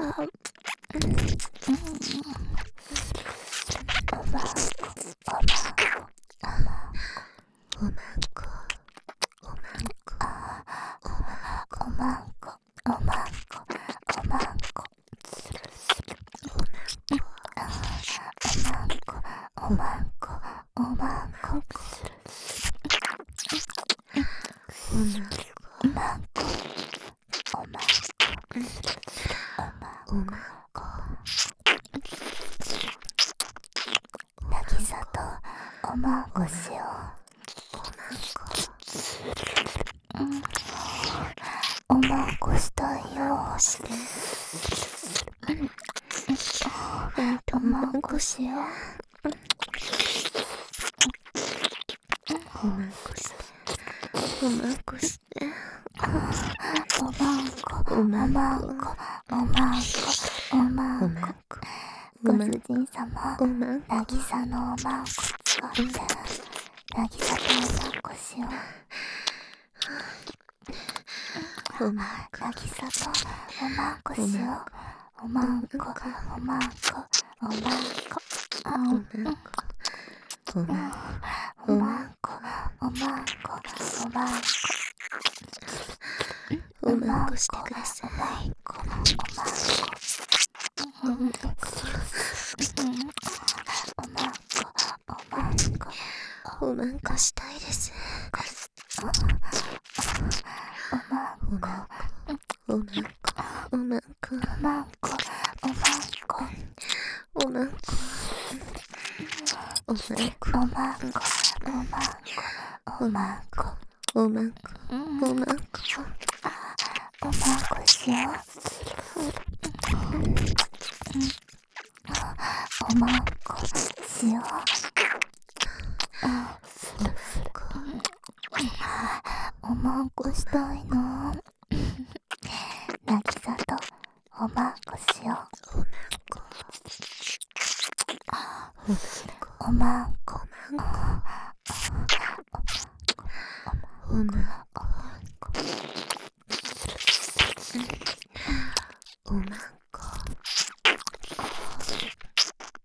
渚とおまんこしよう。おまんこしたいよ。おまんこしよう。 おまんこしておまんこしておまんこおまんこおまんこおまんこ。ご主人様、渚のおまんこ使って渚とおまんこしよう。渚とおまんこしよう。おまんこおまんこおまんこおまんこおまんこおまんこおまんこしてください。おまんこおまんこしたいです。おまんこおまんこおまんこおまんこおまんこおまんこおまんこおまんこおまんこおまんこおまんこおまんこおまんこしよう。おまんこしよう。おまんこしたいな。渚とおまんこしよう。おまんこおまんこおまんこ